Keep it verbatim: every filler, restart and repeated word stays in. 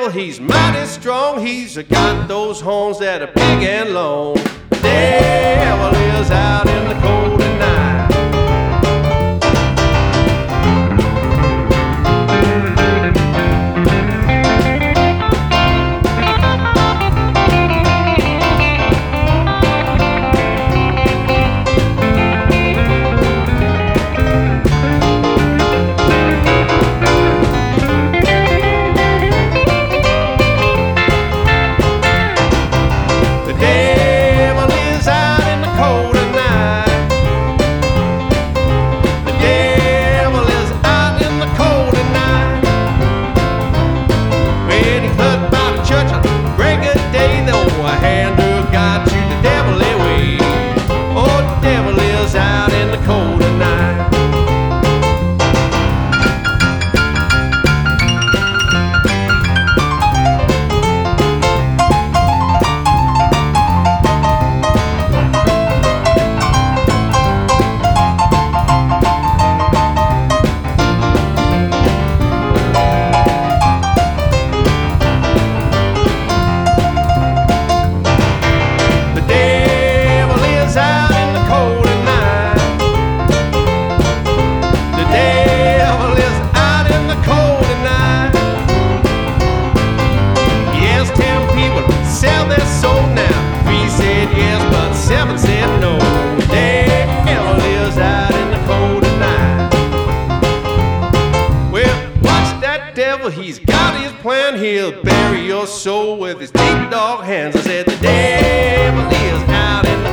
devil, he's mighty strong. He's got those horns that are big and long. The devil is out in the cold at night. He's got his plan, he'll bury your soul with his deep dog hands. I said the devil is out in the